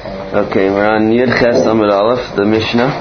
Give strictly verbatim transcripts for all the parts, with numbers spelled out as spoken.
Okay, we're on Yud Ches Amud Aleph, the Mishnah.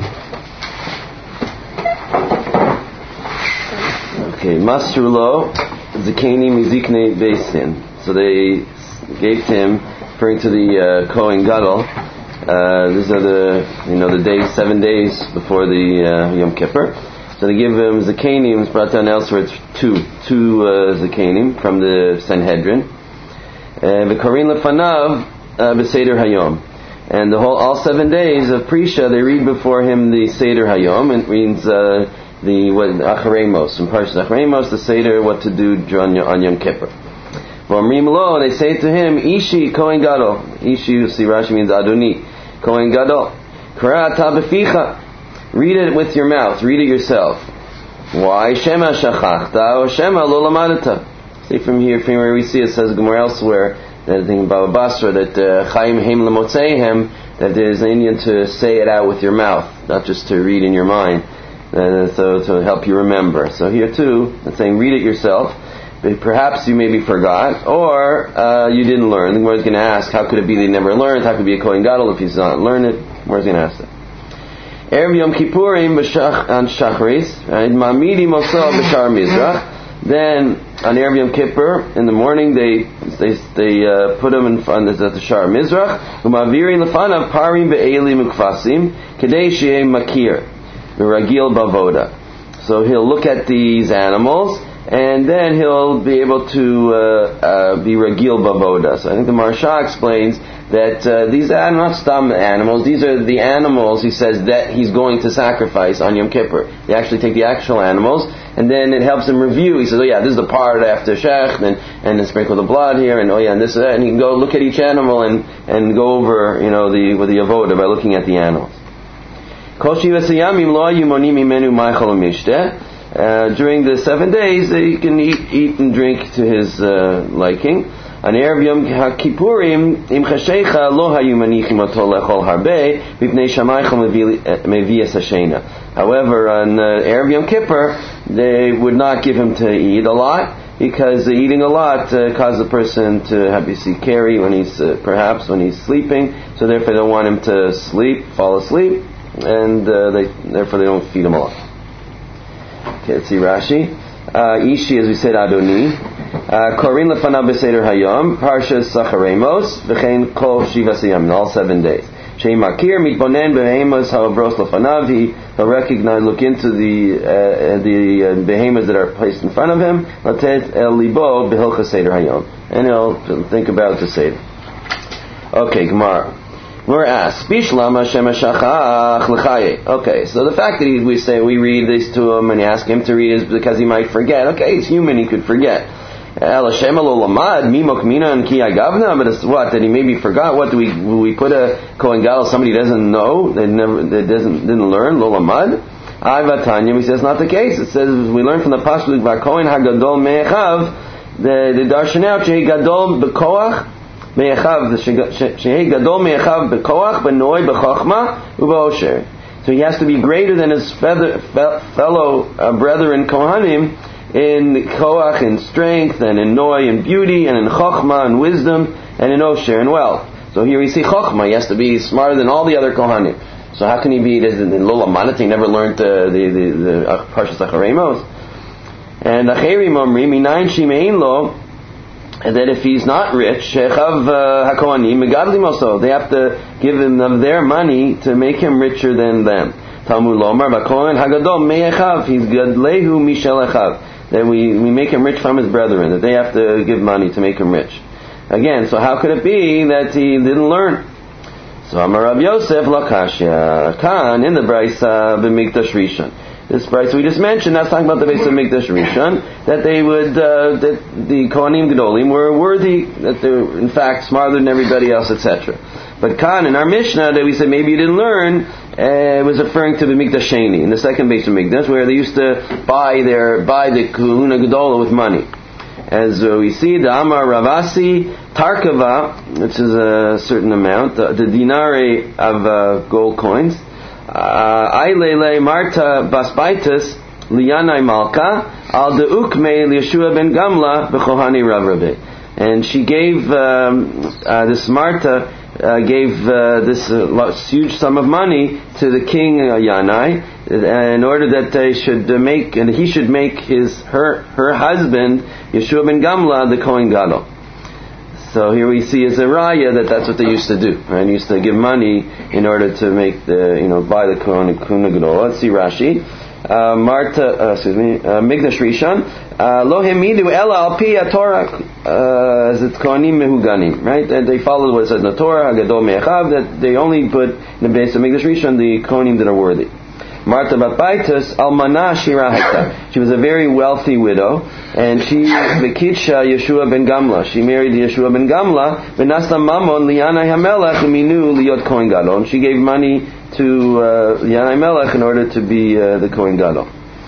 Okay, Masrulo Zakeni Mizikne Beisin. So they gave to him, referring to the uh, Kohen Gadol. Uh, these are the, you know, the days, seven days before the uh, Yom Kippur. So they give him Zakenim. It's brought down elsewhere. It's two, two uh, Zakenim from the Sanhedrin. V'Karin Lefanav B'Seder Hayom. And the whole, all seven days of Prisha, they read before him the Seder Hayom. It means uh, the what Acharemos, from Parshas Acharemos, the Seder, what to do on, on Yom Kippur. V'Amrim Lo, they say to him, Ishi Kohen Gadol. Ishi, you see Rashi means Adoni. Kohen Gadol. Kra ta b'ficha. Read it with your mouth. Read it yourself. Why? Shema shachachta or Shema lo lamadata. See from here, from where we see it says Gemara elsewhere, that thing about Basra, that Chaim Heim Lemotzehem, that there is an Indian to say it out with your mouth, not just to read in your mind, uh, so to help you remember. So here too, it's saying read it yourself. Perhaps you maybe forgot, or uh, you didn't learn. The Gemara is going to ask, how could it be they never learned? How could it be a Kohen Gadol if he's not learned it? The Gemara is going to ask that. Erev Yom Kippurim b'shach an shachris, and Mamidi Moso b'shar Mizrach. Then on Erev Yom Kippur in the morning they they they uh, put him in front of the Shar Mizrach. Umaviri lefanav parim be'elim ukfasim kedei she'eh makir v'ragil bavoda. So he'll look at these animals and then he'll be able to uh, uh, be ragil bavoda. So I think the Maharsha explains that uh, these are not stam animals. These are the animals, he says, that he's going to sacrifice on Yom Kippur. They actually take the actual animals, and then it helps him review. He says, oh yeah, this is the part after Shech, and and then sprinkle the blood here, and oh yeah, and this and that. And you can go look at each animal and, and go over, you know, the with the avoda by looking at the animals. Uh, during the seven days, uh, he can eat, eat and drink to his uh, liking. On Erev Yom Kippurim, im chashecha lo hayu manichim oto lechol harbe, mipnei shamaycha mevias hashena. However, on uh, Erev Yom Kippur, they would not give him to eat a lot, because uh, eating a lot uh, causes a person to have you see carry when he's uh, perhaps when he's sleeping. So therefore, they don't want him to sleep, fall asleep, and uh, they therefore they don't feed him a lot. Okay, let's see Rashi. Uh, Ishi, as we said, Adoni. Korin lefanav b'seder hayom, Parshas Acharemos, v'chein kol shivas hayom, all seven days. Shei makir mitbonen behemoth ha'avros lefanav, he'll recognize, look into the uh, the uh, behemoths that are placed in front of him. Latet el libo b'hilchas seder hayom, and he'll think about the seder. Okay, Gemara. We're asked, Bishlama Shema Shachach L'chaye. Okay, so the fact that he, we say we read this to him and ask him to read is because he might forget. Okay, he's human, he could forget. El Shema Lo Lamad Mimok Mina and Ki Agavna, but it's what that he maybe forgot. What do we we put a Kohen Gadol somebody doesn't know, that never that doesn't didn't learn Lo Lamad? Ayvatanya, he says not the case. It says we learn from the pasuk Vakohen Hagadol Me'echav, the the darshan out Shei Gadol B'Koach. Me'echav, she'ei gadol me'echav b'koach, b'noi b'chochma, u'b'osher. So he has to be greater than his feather, fe- fellow uh, brethren Kohanim in koach, in strength, and in noi, in beauty, and in chochma, and wisdom, and in osher, and wealth. So here we see chochma. He has to be smarter than all the other Kohanim. So how can he be in Lola Manat? He never learned uh, the the, the uh, Parshas Acharemos. And Acherim Omri minayin shimein lo. And that if he's not rich, shechav hakohanim megadlim also, they have to give him of their money to make him richer than them. Talmud lomar vakohen hagadol me'echav, he's gadlehu mishel echav. That we we make him rich from his brethren. That they have to give money to make him rich. Again, so how could it be that he didn't learn? So Amar Rav Yosef lakashya kan in the Brisa b'mikdash rishon. This price we just mentioned, that's talking about the base of Mikdash Rishon, that they would, uh, that the Kohanim Gedolim were worthy, that they were in fact smarter than everybody else, et cetera. But Khan, in our Mishnah, that we said maybe you didn't learn, uh, was referring to the Mikdash Sheni, in the second base of Mikdash, where they used to buy their, buy the Kahuna Gedola with money. As uh, we see, the Amar Ravasi Tarkava, which is a certain amount, the, the dinari of uh, gold coins, Ailele Marta Basbaitis Liyanai Malka Al Deukme Yeshua ben Gamla B'Chohani Rav Rabbe. And she gave um, uh, this Marta uh, gave uh, this uh, huge sum of money to the king uh, Yanai uh, in order that they should uh, make, and he should make his her her husband Yeshua ben Gamla the Kohen Gadol. So here we see as a raya that that's what they used to do. Right? They used to give money in order to make the, you know, buy the Kohen Gadol. Let's see Rashi. Uh, Marta, uh, excuse me, uh, Migdash Rishon. Lo hemidu ela al pi Torah as it's Kohanim mehuganim. Right? And they followed what it says in the Torah, Hagadol me'echav, that they only put in the base of Migdash Rishon the Kohanim that are worthy. Marta bat Baitus almana shira haita. She was a very wealthy widow, and she v'kitsha Yeshua ben Gamla. She married Yeshua ben Gamla. V'nasta mamon liyanai hamelech uminu liyot Kohen Gadol. And she gave money to uh, Yanai Melech in order to be uh, the Kohen Gadol.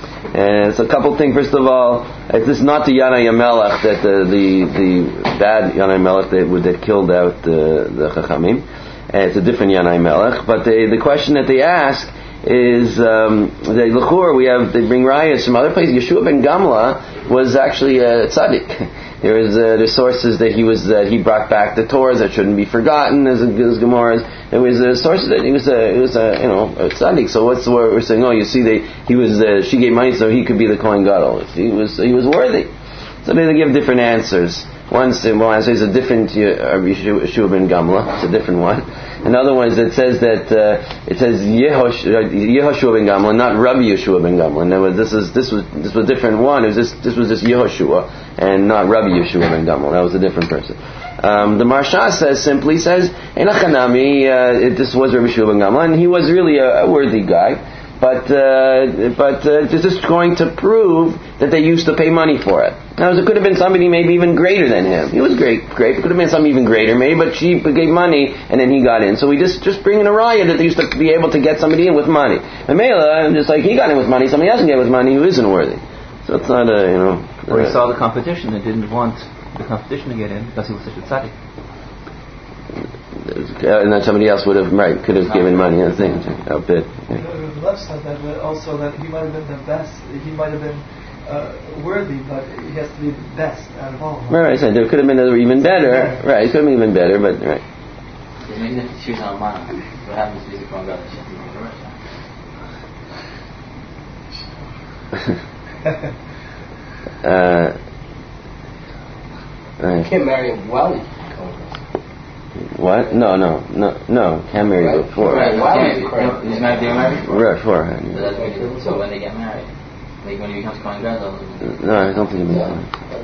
And it's a couple things. First of all, it's this not the Yanai Melech that the the, the bad Yanai Melech that that killed out the the Chachamim. And it's a different Yanai Melech. But they, the question that they ask is um, the L'chur, we have, they bring rayas from other places. Yeshua ben Gamla was actually a tzaddik. There is uh, the sources that he was uh, he brought back the Torah that shouldn't be forgotten as as Gemaras. There was uh, sources that he was a he was a you know a tzaddik. So what's the word we're saying? Oh, you see, they he was uh, she gave money so he could be the Kohen Gadol. He was he was worthy. So they give different answers. One answer is a different uh, Yeshua ben Gamla. It's a different one. Another one is that says that uh, it says Yehosh, uh, Yehoshua ben Gamla, not Rabbi Yeshua ben Gamla. In other words, this is this was this was a different one. It was this this was just Yehoshua and not Rabbi Yeshua ben Gamla. That was a different person. Um, the Marsha says simply says Enachanami. Uh, it, this was Rabbi Yeshua ben Gamla, and he was really a, a worthy guy. But uh, but uh, this is going to prove that they used to pay money for it. Now, it could have been somebody maybe even greater than him. He was great, great. It could have been something even greater, maybe, but she gave money and then he got in. So we just just bring in a raya that they used to be able to get somebody in with money. And Mela, just like he got in with money, somebody else can get with money who isn't worthy. So it's not a, you know. Or he saw the competition and didn't want the competition to get in because he was such a tzaddik. And then somebody else would have, right, could have given money, I think, a bit. Yeah. The left side, that also that he might have been the best, he might have been uh, worthy, but he has to be the best out of all. Right, right, so there could have been another even better, yeah. Right, it could have been even better, but, right. So maybe if you choose on one, what happens to the Kohen Gadol? uh, right. You can't marry a wealthy. What? No, no, no, no. Can't marry right. before. Right. Right. He's not getting married before. Right, before. Yeah. So, that's when he, so when they get married, like when he becomes Kohen Gadol. No, I don't think it means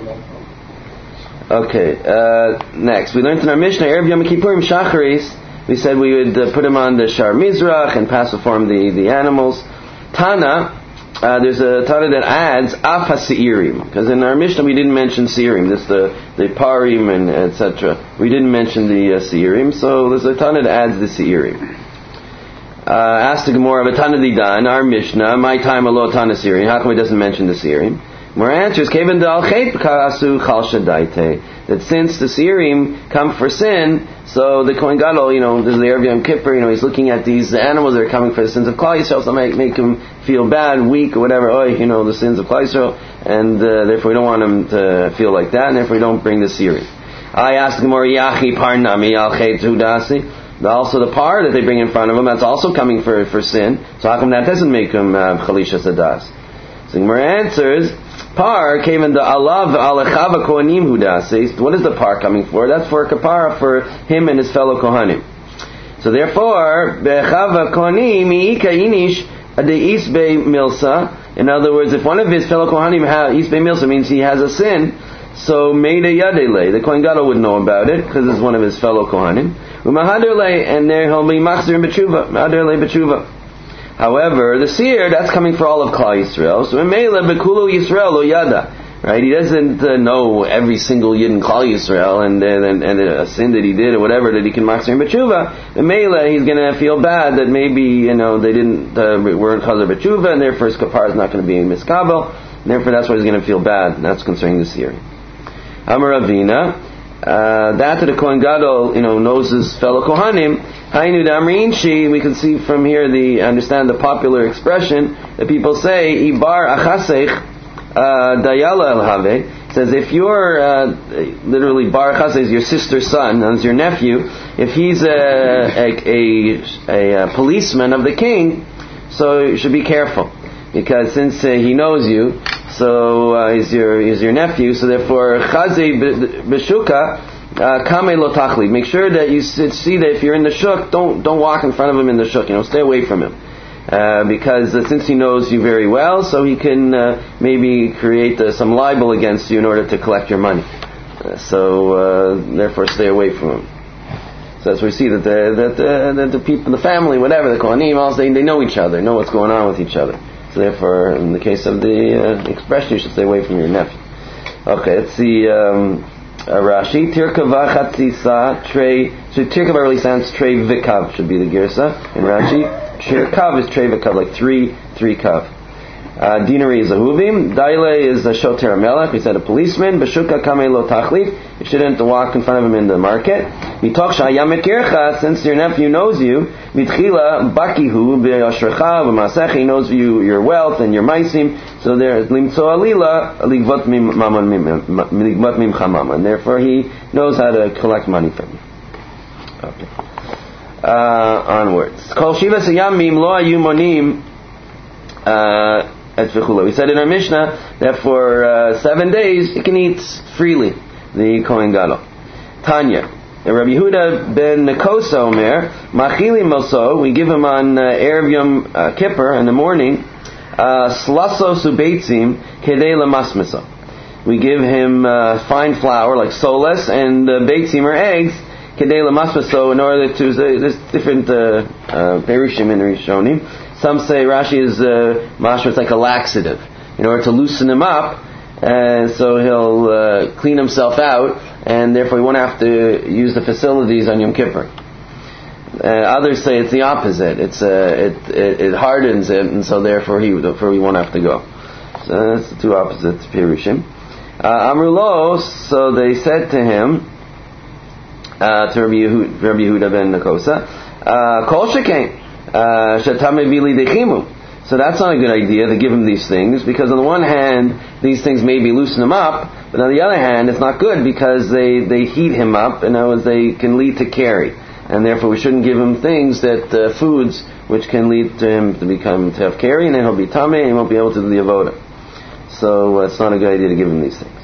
that. Okay. Uh, next, we learned in our Mishnah, Erev Yom Kippurim Shacharis. We said we would uh, put him on the Shar Mizrach and pass before him the the animals. Tana. Uh, there's a Tana that adds Af HaSeirim, because in our Mishnah we didn't mention Seirim. This the the Parim and et cetera. We didn't mention the uh, Seirim, so there's a Tana that adds the Seirim. Uh, asked the Gemara of a Tana Didan, our Mishnah, my time a lo Tana Seirim. How come it doesn't mention the Seirim? More answers, Kevan Dal Chet Karasu Chal Shadaite, that since the Seirim come for sin, so the Kohen Gadol, you know, there's the Erev Yom Kippur, you know, he's looking at these animals that are coming for the sins of Klal Yisrael, so make, make him feel bad, weak, or whatever, oh, you know, the sins of Klal Yisrael, and uh, therefore we don't want him to feel like that, and therefore we don't bring the Seirim. I asked Gemara, Yachi Parnami Al Chet Hudasi, also the par that they bring in front of him, that's also coming for, for sin, so how come that doesn't make him uh, Chalisha Sadas? So Gemara answers, par came in the alav alechava kohanim hudasis. What is the par coming for? That's for kapara for him and his fellow kohanim. So therefore, bechava kohanim miika inish de isbe milsa. In other words, if one of his fellow kohanim has isbe milsa, means he has a sin. So meida yadele, the kohen gadol would know about it because it's one of his fellow kohanim. Umahaderle, and there he'll be machzir b'tshuva. Mahaderle b'tshuva. However, the seer, that's coming for all of Klal Yisrael. So, Meila Bekulu Yisrael lo yada. Right? He doesn't uh, know every single yid in Klal Yisrael and, and, and a sin that he did or whatever that he can machzir b'tshuva. And Meila, he's going to feel bad that maybe, you know, they didn't, uh, weren't chazar b'tshuva, and therefore his kapar is not going to be in miskabel. And therefore that's why he's going to feel bad. And that's concerning the seer. Amar Ravina, uh, that the Kohen Gadol, you know, knows his fellow Kohanim. Hainu damrin shi. We can see from here the understand the popular expression that people say Ibar achasech dayala el have. It says if you're uh, literally Bar Chazai is your sister's son, and is your nephew, if he's a a, a a policeman of the king, so you should be careful, because since uh, he knows you, so uh, he's your he's your nephew. So therefore, Chazai b'shuka kame lo tachli. Make sure that you see that if you're in the shuk, don't don't walk in front of him in the shuk. You know, stay away from him. Uh, because uh, since he knows you very well, so he can uh, maybe create uh, some libel against you in order to collect your money. Uh, so uh, therefore, stay away from him. So that's where we see that the that uh, that the people, the family, whatever the kohanim, also they they know each other, know what's going on with each other. So therefore, in the case of the uh, expression, you should stay away from your nephew. Okay, let's see. Um, uh, Rashi tirkava chatzisa trei. So tirkava really sounds trei vikav should be the girsa in Rashi. Kav is trei v'kav, like three, three kav. Uh, Dinari is a huvim. Daile is a shoter melech. We said a policeman. B'shuka kamei lo tachlif. You shouldn't walk in front of him in the market. Mitoch shayam ekircha, since your nephew knows you. Mitchila bakihu b'yashrecha b'masech. He knows you, your wealth and your maisim. So there is limtzo alila ligvot mimcha mama. And therefore he knows how to collect money from you. Okay. Uh, onwards. Kol shiva siyamim lo ayu monim et v'chula. We said in our Mishnah that for uh, seven days you can eat freely the Kohen Gadol. Tanya, Rabbi Yehuda ben Nekosa Omer, machili moso, we give him on uh, Erev Yom uh, Kippur in the morning, slaso subeitzim kedei lamasmiso. We give him uh, fine flour like soles and uh, beitzim or eggs. So in order to, there's different uh, uh, perushim in Rishonim. Some say Rashi is uh, mashma, it's like a laxative, in order to loosen him up, and so he'll uh, clean himself out, and therefore he won't have to use the facilities on Yom Kippur. Uh, others say it's the opposite. It's uh, it, it it hardens it, and so therefore he therefore he won't have to go. So that's the two opposite perushim. Uh, Amrulo, so they said to him. Uh, to Rabbi Yehuda, Rabbi Yehuda ben Nekosa, Kol shekain shetame vili dechimu. So that's not a good idea to give him these things, because on the one hand these things maybe loosen him up, but on the other hand it's not good because they, they heat him up, and otherwise they can lead to carry, and therefore we shouldn't give him things that uh, foods which can lead to him to become to have carry, and then he'll be tameh and he won't be able to do the avoda. So uh, it's not a good idea to give him these things.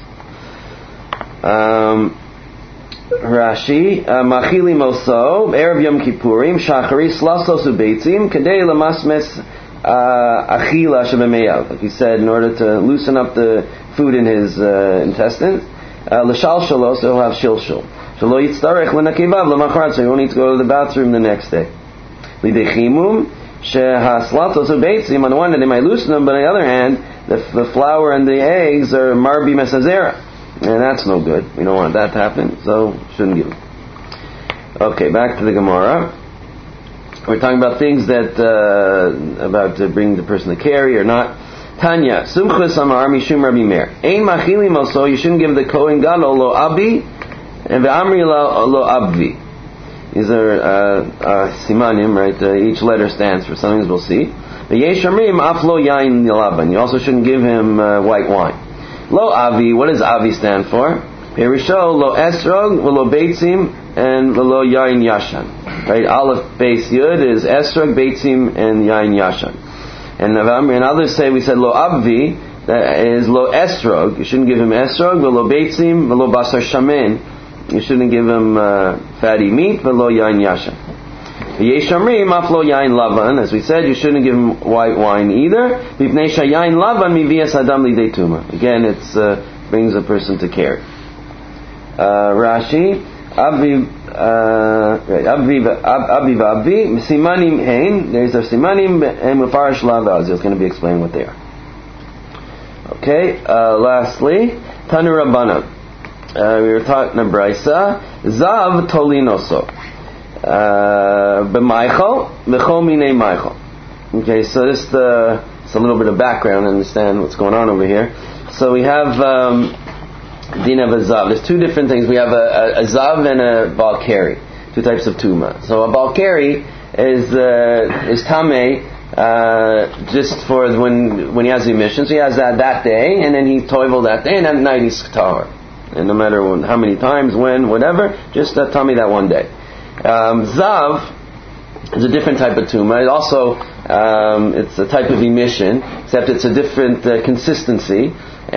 Um, Rashi, machili moso, Erev Yom Kippurim, shachari, slasos ubeitzim, kadei lamasmes achila shebemeyav. Like he said, in order to loosen up the food in his uh, intestines, l'shal shalo, so he'll have shilshul. Shalo yitztarech l'nakevav l'machrat, so he won't need to go to the bathroom the next day. Lidechimum, shehaslatos ubeitzim, on the one hand they might loosen them, but on the other hand, the, the flour and the eggs are marbi mesazera. And that's no good. We don't want that to happen, so shouldn't give them. Okay, back to the Gemara. We're talking about things that uh, about uh, bringing the person to carry or not. Tanya, Sumchus Amar Mishum Rabbi Meir. Ein machili moso. You shouldn't give the Kohen Gadol lo abi, and ve'amri lo abvi. These are uh, uh, simanim, right? Uh, each letter stands for something, as we'll see. Ve'yesh amrim af lo yain laban. You also shouldn't give him uh, white wine. Lo avi, what does avi stand for? Perisho, lo esrog, lo beitzim, and lo yain yashan. Right? Aleph base yud is esrog, beitzim, and yain yashan. And and others say we said lo avi, that is lo esrog. You shouldn't give him esrog, lo beitzim, lo basar shamen. You shouldn't give him uh, fatty meat, lo yain yashan. Yeshamri maflo yain lavan, as we said, you shouldn't give him white wine either. Mipnei shayain lavan mivias adam lidei tuma. Again, it uh, brings a person to carry. Uh, Rashi, Aviv, Aviv, Aviv, Aviv, Simanim Hein. There's a Simanim and Mufarish Lavaz. It's going to be explained what they are. Okay. Uh, lastly, Tanu Rabbana. Uh, we were taught in a Brisa, Zav Tolinoso. B'Maichel, B'chol Minei Maichel. Okay, so this uh, it's a little bit of background to understand what's going on over here. So we have um, din of a zav. There's two different things. We have a, a, a zav and a balkari, two types of tuma. So a balkari is uh, is tameh uh, just for when when he has the emission. So he has that that day, and then he toivel that day, and at night he's tahor. And no matter when, how many times, when, whatever, just uh, tell me that one day. Um, Zav is a different type of tumah. It also, um, it's a type of emission, except it's a different uh, consistency,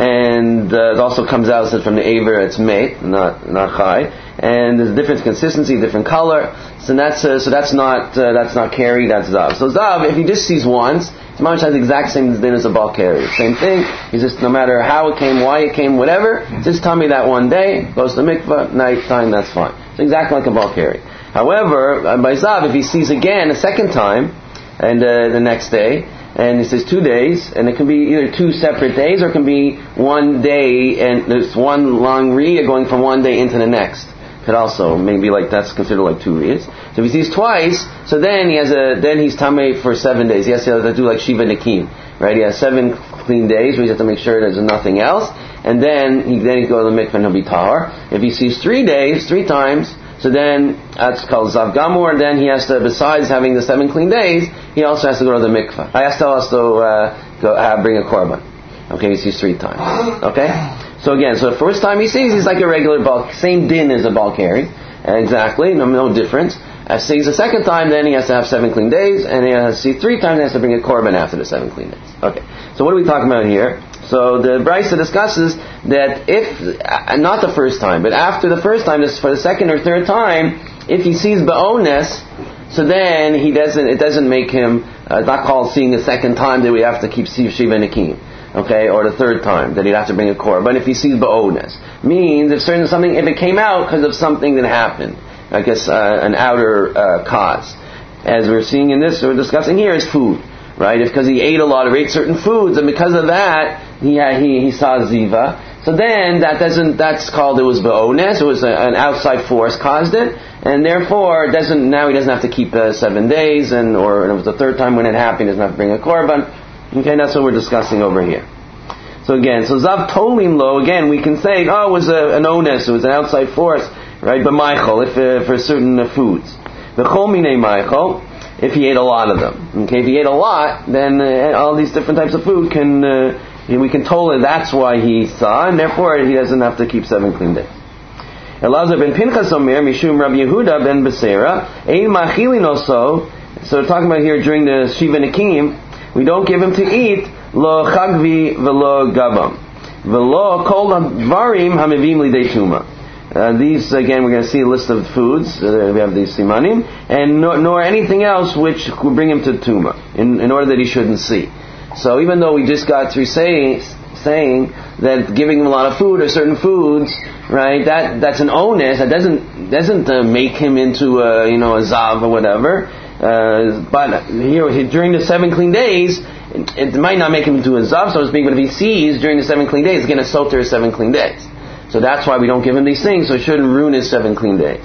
and uh, it also comes out from the aver, it's mate, not not chai, and there's a different consistency, different color. So that's uh, so that's not uh, that's not carry, that's zav. So zav, if he just sees once, it's much has the exact same din as a bal carry. Same thing. He's just, no matter how it came, why it came, whatever, just tell me that one day, goes to the mikvah, night time, that's fine. It's exactly like a bal carry. However, uh, by zav, if he sees again a second time, and uh, the next day, and he says two days, and it can be either two separate days, or it can be one day, and there's one long riyah going from one day into the next. Could also, maybe like that's considered like two riyahs. So if he sees twice, so then he has a, then he's tamei for seven days. He has to do like Shiva Nikim, right? He has seven clean days where he has to make sure there's nothing else, and then he then he goes to the mikvah and he'll be tahor. If he sees three days, three times, so then that's called Zav Gamur, and then he has to, besides having the seven clean days, he also has to go to the mikvah. I has to also uh, go uh, bring a korban. Okay, he sees three times. Okay? So again, so the first time he sees, he's like a regular bal, same din as a bal carry. Exactly, no, no difference. As sees the second time, then he has to have seven clean days, and he has to see three times, he has to bring a korban after the seven clean days. Okay, so what are we talking about here? So the Brisa discusses that if, uh, not the first time, but after the first time, this for the second or third time, if he sees ba'ones, so then he doesn't, it doesn't make him, uh, it's not called seeing the second time that we have to keep Shiva Nikim. Okay, or the third time that he'd have to bring a korban. But if he sees ba'ones, means if certain something, if it came out because of something that happened, I guess uh, an outer uh, cause, as we're seeing in this, we're discussing here, is food, right? If because he ate a lot or ate certain foods, and because of that he had, he he saw ziva, so then that doesn't, that's called, it was ba'ones, it was a, an outside force caused it, and therefore it doesn't, now he doesn't have to keep uh, seven days, and or it was the third time when it happened, he doesn't have to bring a korban. Okay, that's what we're discussing over here. So again, so Zav Tolim Lo, again, we can say, oh, it was a, an onus, it was an outside force, right? But Michael, if uh, for certain uh, foods. The Chol Minei Michael, if he ate a lot of them. Okay, if he ate a lot, then uh, all these different types of food can, uh, we can tell it that's why he saw, and therefore he doesn't have to keep seven clean days. Elazar ben Pinchas Omer, Mishum Rabbi Yehuda ben Beseira, Ein Machilin Oso, so we're talking about here during the Shiva Nikim, we don't give him to eat lo chagvi velo gabam velo kol dvarim hamivim lidei tuma. Uh, these again, we're going to see a list of foods. Uh, we have these simanim, and nor, nor anything else which would bring him to tuma, in, in order that he shouldn't see. So even though we just got through saying saying that giving him a lot of food or certain foods, right? That that's an onus. That doesn't doesn't uh, make him into a, you know, a zav or whatever. Uh, but here, during the seven clean days, it, it might not make him into a zav, so to speak, but if he sees during the seven clean days, he's going to soter his seven clean days. So that's why we don't give him these things, so it shouldn't ruin his seven clean days.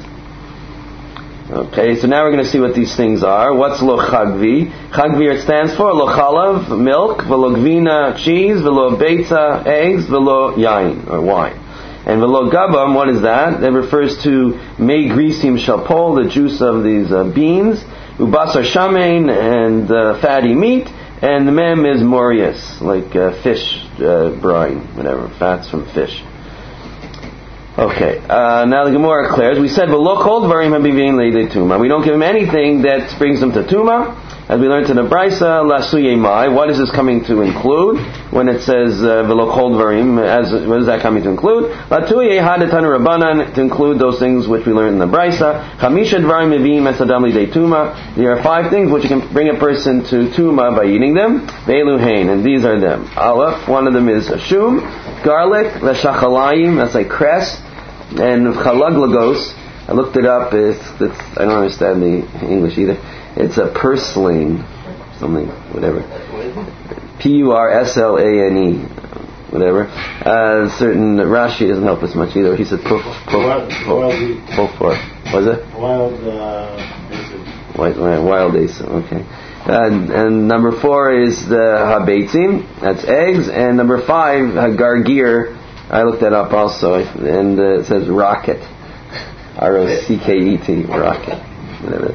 Okay, so now we're going to see what these things are. What's lo chagvi? Chagvi, it stands for lo chalav, milk, velo gvina, cheese, velo beitza, eggs, velo yain, or wine. And velo gabam, what is that? That refers to mei grisim shapol, the juice of these uh, beans, ubasar shamein, and uh, fatty meat, and the mem is morius, like uh, fish uh, brine, whatever, fats from fish. Okay, uh, now the Gemara declares, we said, "V'lo kol dvarim habivin leidei tuma." We don't give him anything that brings him to tuma. As we learned in the Brisa, lasuye mai. What is this coming to include when it says "V'lo kol dvarim"? As what is that coming to include? Latuye hadatan rabbanan, to include those things which we learned in the Brisa. Chamisha dvarim mivim esadam leidei tuma. There are five things which can bring a person to tuma by eating them. Ve'eluhein, and these are them. Aleph, one of them is shum, garlic, leshachalayim, that's like cress. And chalaglagos, I looked it up, it's, it's, I don't understand the English either. It's a purslane, something, whatever. P U R S L A N E, whatever. Uh, certain, Rashi doesn't help us much either. He said, puf, puf, puf, puf, what was it? Wild, uh, Wild, wild ace, okay. Uh, and number four is the habeitzim, that's eggs. And number five, hagargir, I looked that up also, and uh, it says rocket, R O C K E T, rocket, whatever.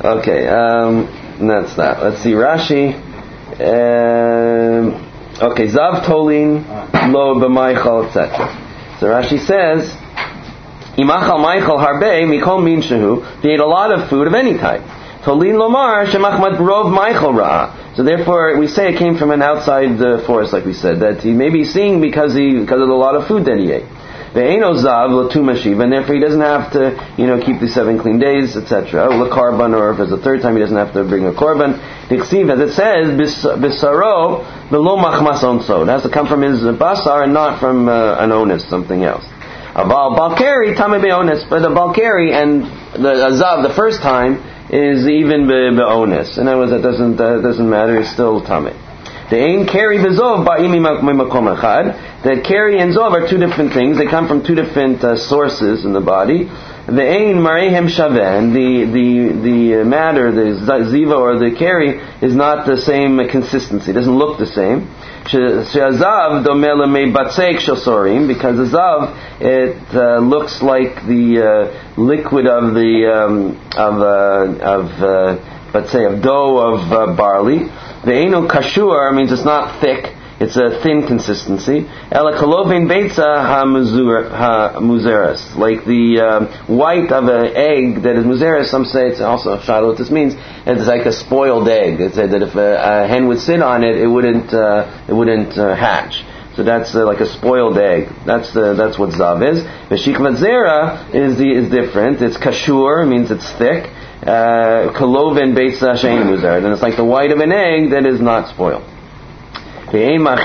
Okay, um, that's that. Let's see, Rashi. Um, okay, Zav Tolin, Lo B'Maichal, et cetera. So Rashi says, Imachal Maichal Harbe, Mikol Min Shehu, he ate a lot of food of any type. Tolin Lomar, Shemachmad Rov Maichal Ra. So therefore, we say it came from an outside the forest, like we said, that he may be seeing because he because of the lot of food that he ate. Ve'eno zav l'tumashiv, and therefore he doesn't have to, you know, keep the seven clean days, et cetera. L'karban, or if it's the third time, he doesn't have to bring a korban. Diksiv, as it says, bisaro v'lo machmas onso. It has to come from his basar and not from uh, an onus, something else. Aval balkari tame be'onus, but the balkari and the zav the first time is even be'onus. In other words, that doesn't uh, doesn't matter. It's still tame. The ain keri v'zov ba'im mimakom echad. That keri and zov are two different things. They come from two different uh, sources in the body. The ain marehem shaveh, and the the the matter, the ziva or the keri, is not the same consistency. It doesn't look the same. She'azav domela me batseik shosorim, because the zav it uh, looks like the uh, liquid of the um, of uh, of uh, let's say of dough of uh, barley. The eno kashur means it's not thick; it's a thin consistency. Ela kolovin beitza ha-muzeres, like the uh, white of an egg that is muzeres. Some say it's also shado. What this means, it's like a spoiled egg. It said that if a, a hen would sit on it, it wouldn't uh, it wouldn't uh, hatch. So that's uh, like a spoiled egg. That's the that's what zav is. The shikvat zera is the is different. It's kashur, means it's thick. Kolovin beitza shein muzer, then it's like the white of an egg that is not spoiled. In other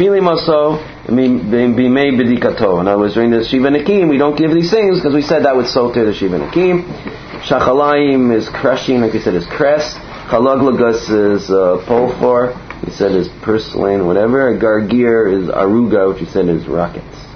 words, during the Shiva Nakim, we don't give these things because we said that would soter the Shiva Nakim. Shachalayim is crushing, like we said, is cress. Chalaglagus is uh, polfor, we said is purslane, whatever. Gargir is aruga, which we said is rockets.